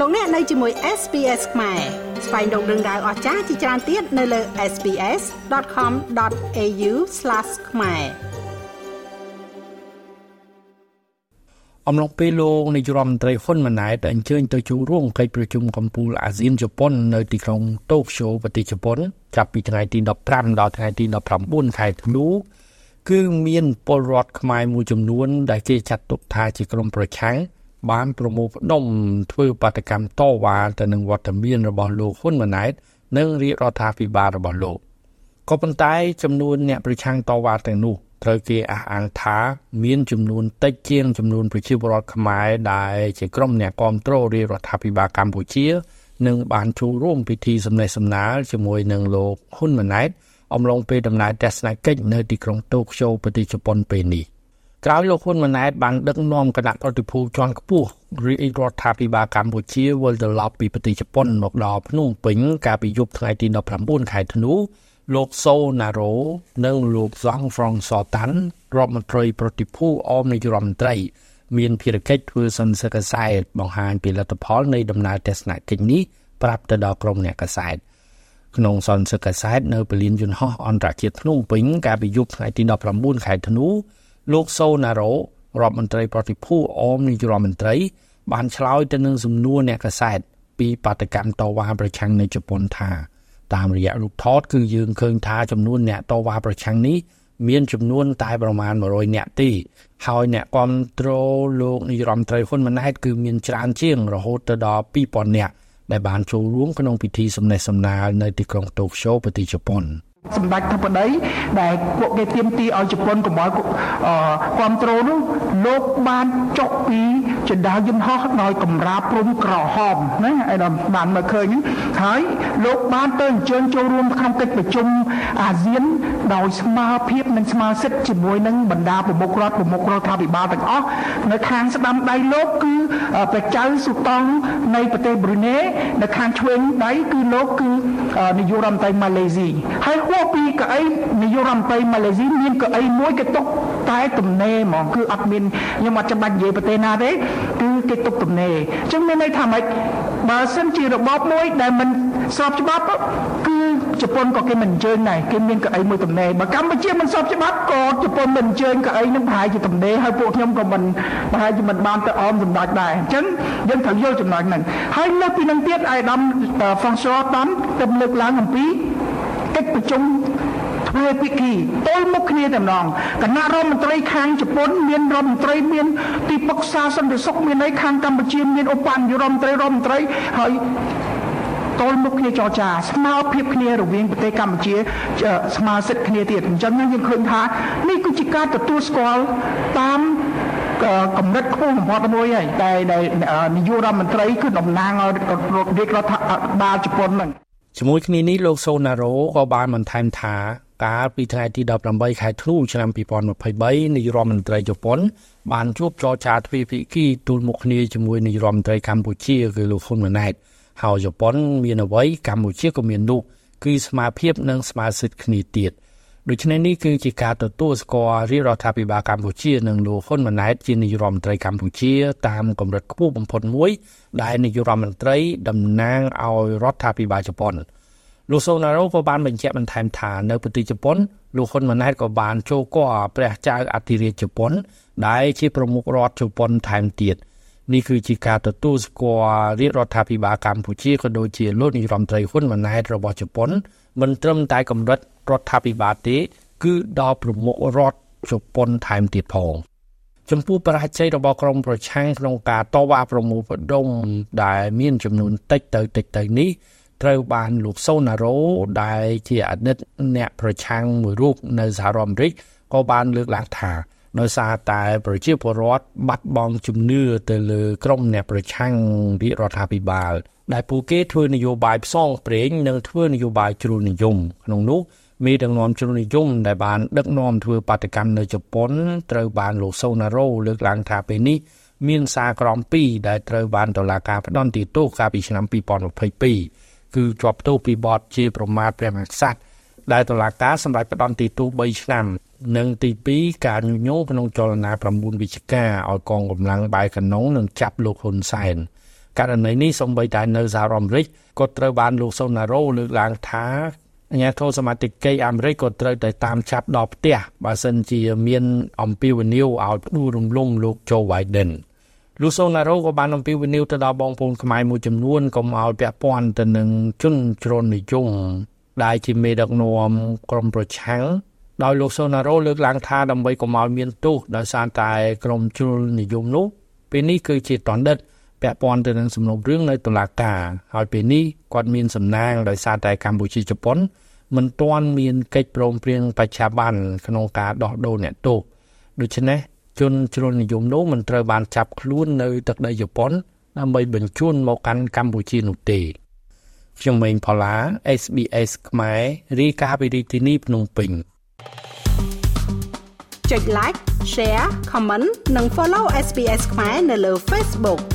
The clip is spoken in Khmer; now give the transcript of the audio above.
លោកអ្នកនៅជាមួយ SPS ខ្មែរស្វែងរកដឹងដៅអស្ចារ្យជាច្រើនទៀតនៅលើ sps.com.au/ ខ្មែរអំឡុងពេលលោកនាយរដ្ឋមន្ត្រីហ៊ុនម៉ាណែតអញ្ជើញទៅចូលរួមកិច្ចប្រជុំកំពូលអាស៊ានជប៉ុននៅទីក្រុងតូក្យូប្រទេសជប៉ុនចាប់ពីថ្ងៃទី15ដល់ថ្ងៃទី19ខែធ្នូគឺមានពលរដ្ឋខ្មែរមួយចំនួនដែលគេចាត់ទុកថាជាក្រុមប្រឆាំងបានប្រមូលផ្ដុំធ្វើបាតកម្មតវ៉ាទៅនឹងវត្តមានរបស់លោកហ៊ុនម៉ាណែតនិងរាជរដ្ឋាភិបាលរបស់លោកក៏ប៉ុន្តែចំនួនអ្នកប្រឆាំងតវ៉ាទាំងនោះត្រូវគេអះអាងថាមានចំនួនតិចជាងចំនួនប្រជាពលរដ្ឋខ្មែរដែលជាក្រុមអ្នកគាំទ្ររាជរដ្ឋាភិបាលកម្ពុជានិងបានចូលរួមពិធីសម្ដែងសម្ដាលជាមួយនឹងលោកហ៊ុនម៉ាណែតអំឡុងពេលដំណើរទស្សនកិច្ចនៅទីក្រុងតូក្យូប្រទេសជប៉ុនពេលនេះក្រោយលោកហ៊ុនម៉ាណែតបានដឹកនាំគណៈប្រតិភូជាន់ខ្ពស់រាជរដ្ឋាភិបាលកម្ពុជាវិលត្រឡប់ពីប្រទេសជប៉ុនមកដល់ភ្នំពេញកាលពីយប់ថ្ងៃទី19ខែធ្នូលោកសូណារ៉ូនិងលោកហ្សង់ហ្វ្រង់សតាន់រដ្ឋមន្ត្រីប្រតិភូអមនាយករដ្ឋមន្ត្រីមានភារកិច្ចធ្វើសន្និសីទកាសែតបង្ហាញពីលទ្ធផលនៃដំណើរទស្សនកិច្ចនេះប្រាប់ទៅដល់ក្រុមអ្នកកាសែតក្នុងសន្និសីទកាសែតនៅពលានយន្តហោះអន្តរជាតិភ្នំពេញកាលពីយប់ថ្ងៃទី19ខែធ្នូលោកសូណារ៉ូរដ្ឋមន្ត្រីប្រតិភូអមនាយករដ្ឋមន្ត្រីបានឆ្លើយទៅនឹងសំណួរអ្នកកាសែតពីបាតកម្មតវ៉ាប្រឆាំងនៅជប៉ុនថាតាមរយៈរូបថតគឺយើងឃើញថាចំនួនអ្នកតវ៉ាប្រឆាំងនេះមានចំនួនតែប្រមាណ100នាក់ទេហើយអ្នកគាំទ្រលោកនាយរដ្ឋមន្ត្រីហ៊ុនម៉ាណែតគឺមានច្រើនជាងរហូតទៅដល់ 2000 នាក់ដែលបានចូលរួមក្នុងពិធីសម្ដែងសម្ដាលនៅទីក្រុងតូក្យូប្រទេសជប៉ុនសម្ដេចធិបតីដែលពួកគេទាមទារឲ្យជប៉ុនកុំឲ្យគ្រប់គ្រងនោះលោកបានចុះពីចណ្ដាលយន្តហោះដោយកម្រាលព្រំក្រហមណាឯដល់បានមកឃើញហើយលោកបានទៅអញ្ជើញចូលរួមក្នុងកិច្ចប្រជុំអាស៊ានដោយស្មារភាពនិងស្មារសិទ្ធិជាមួយនឹងបណ្ដាប្រមុខរដ្ឋាភិបាលទាំងអស់នៅខាងស្ដាំដៃលោកគឺព្រះចៅស៊ូតង់នៃប្រទេសប្រ៊ុយណេនៅខាងឆ្វេងដៃគឺលោកគឺនាយករដ្ឋមន្ត្រីម៉ាឡេស៊ីហើយពីកៅអីនាយករដ្ឋមន្ត្រីម៉ាឡេស៊ីមានកៅអីមួយគេទុកតែទំនេរហ្មងគឺអត់មានខ្ញុំអត់ចាំបាច់និយាយប្រទេសណាទេគឺគេទុកទំនេរអញ្ចឹងមានន័យថាម៉េចបើសិនជារបបមួយដែលមិនស្របច្បាប់គឺជប៉ុនក៏គេមិនអញ្ជើញដែរគេមានកៅអីមួយទំនេរបើកម្ពុជាមិនស្របច្បាប់ក៏ជប៉ុនមិនអញ្ជើញកៅអីនឹងប្រហែលជាទំនេរហើយពួកខ្ញុំក៏មិនប្រហែលជាមិនបានទៅអមសម្ដេចដែរអញ្ចឹងយើងត្រូវយល់ចំណុចហ្នឹងហើយលើសពីនឹងទៀតអាយដាមហ្វ្រង់ស័រតាន់ទៅលើកឡើងអំពីកិច្ចប្រជុំធ្វើពិធីទល់មុខគ្នាតែម្ដងគណៈរដ្ឋមន្ត្រីខាងជប៉ុនមានរដ្ឋមន្ត្រីមានទីប្រឹក្សាសន្តិសុខមានឯខាងកម្ពុជាមានឧបនាយករដ្ឋមន្ត្រីហើយទល់មុខគ្នាចរចាស្មារភាពគ្នារវាងប្រទេសកម្ពុជាស្មារសិទ្ធិគ្នាទៀតអញ្ចឹងយើងឃើញថានេះគឺជាការទទួលស្គាល់តាមកម្រិតខ្ពស់បំផុតមួយហើយដែលនាយករដ្ឋមន្ត្រីគឺតំណាងឲ្យរាជរដ្ឋាភិបាលជប៉ុនហ្នឹងជាមួយគ្នានេះលោកសូណារ៉ូក៏បានបន្ថែមថាកាលពីថ្ងៃទី18ខែធ្នូឆ្នាំ2023នាយរដ្ឋមន្ត្រីជប៉ុនបានជួបចរចាទ្វេភាគីទល់មុខគ្នាជាមួយនាយរដ្ឋមន្ត្រីកម្ពុជាគឺលោកហ៊ុនម៉ាណែតហើយជប៉ុនមានអ្វីកម្ពុជាក៏មាននោះគឺស្មារភាពនិងស្មារសិទ្ធិគ្នាទៀតដូច្នេះនេះគឺជាការទទួលស្គាល់រាជរដ្ឋាភិបាលកម្ពុជានិងលោកហ៊ុនម៉ាណែតជានាយរដ្ឋមន្ត្រីកម្ពុជាតាមកម្រិតខ្ពស់បំផុតមួយដែលនាយរដ្ឋមន្ត្រីតំណាងឲ្យរដ្ឋាភិបាលជប៉ុនលោកសូណារ៉ូក៏បានបញ្ជាក់បន្ថែមថានៅប្រទេសជប៉ុនលោកហ៊ុនម៉ាណែតក៏បានចូលគាល់ព្រះចៅអធិរាជជប៉ុនដែលជាប្រមុខរដ្ឋជប៉ុនថែមទៀតនេះគឺជាការទទួលស្គាល់រាជរដ្ឋាភិបាលកម្ពុជាក៏ដូចជាលោកនាយរដ្ឋមន្ត្រីហ៊ុនម៉ាណែតរបស់ជប៉ុនមិនត្រឹមតែកម្រិតរដ្ឋាភិបាលទេគឺដល់ប្រមុខរដ្ឋជប៉ុនថែមទៀតផងចំពោះបរាជ័យរបស់ក្រុមប្រឆាំងក្នុងការតវ៉ាប្រមូលផ្ដុំដែលមានចំនួនតិចទៅនេះត្រូវបានលោកសូណារ៉ូដែលជាអតីតអ្នកប្រឆាំងមួយរូបនៅសហរដ្ឋអាមេរិកក៏បានលើកឡើងថាដោយសារតែប្រជាពលរដ្ឋបាត់បង់ជំនឿទៅលើក្រុមអ្នកប្រឆាំងរាជរដ្ឋាភិបាលដែលពួកគេធ្វើនយោបាយផ្សងព្រេងនិងធ្វើនយោបាយជ្រុលនិយមក្នុងនោះមេដឹកនាំជ្រុលនិយមដែលបានដឹកនាំធ្វើបាតកម្មនៅជប៉ុនត្រូវបានលោកសូណារ៉ូលើកឡើងថាពេលនេះមានសារក្រម2ដែលត្រូវបានតុលាការផ្តន្ទាទោសកាលពីឆ្នាំ2022គឺជាប់ទោសពីបទជាប្រមាថព្រះមហាក្សត្រដែលតុលាការសម្រេចផ្តន្ទាទោស3ឆ្នាំនិងទី2ការញុះញង់ក្នុងចលនា9វិច្ឆិកាឲ្យកងកម្លាំងបែរកាណុងនិងចាប់លោកហ៊ុនសែនករណីនេះសូម្បីតែនៅសហរដ្ឋអាមេរិកក៏ត្រូវបានលោកសូណារ៉ូលើកឡើងថាអាជ្ញាធរសមាជិកអាមេរិកក៏ត្រូវតែតាមចាប់ដល់ផ្ទះបើសិនជាមានអំពាវនាវឲ្យផ្ដួលរំលំលោកโจ Biden លោកសូណារ៉ូក៏បានអំពាវនាវទៅដល់បងប្អូនខ្មែរមួយចំនួនកុំឲ្យពាក់ព័ន្ធទៅនឹងជនជ្រុលនិយមដែលជាមេដឹកនាំក្រុមប្រឆាំងដោយលោកសូណារ៉ូលើកឡើងថាដើម្បីកុំឲ្យមានទោសដោយសារតែក្រុមជ្រុលនិយមនោះពេលនេះគឺជាតណ្ឌិតពាក់ព័ន្ធទៅនឹងសំណុំរឿងនៅតុលាការហើយពេលនេះគាត់មានសំណាងដោយសារតែកម្ពុជាជប៉ុនមិនទាន់មានកិច្ចព្រមព្រៀងបច្ចាបន្នក្នុងការដោះដូរអ្នកទោសដូច្នេះជនជ្រុលនិយមនោះមិនត្រូវបានចាប់ខ្លួននៅទឹកដីជប៉ុនដើម្បីបញ្ជូនមកកាន់កម្ពុជានោះទេខ្ញុំម៉េងផល្លា SBS ខ្មែររាយការណ៍ពីរាជធានីភ្នំពេញចុច like share comment និង follow SBS ខ្មែរនៅលើ Facebook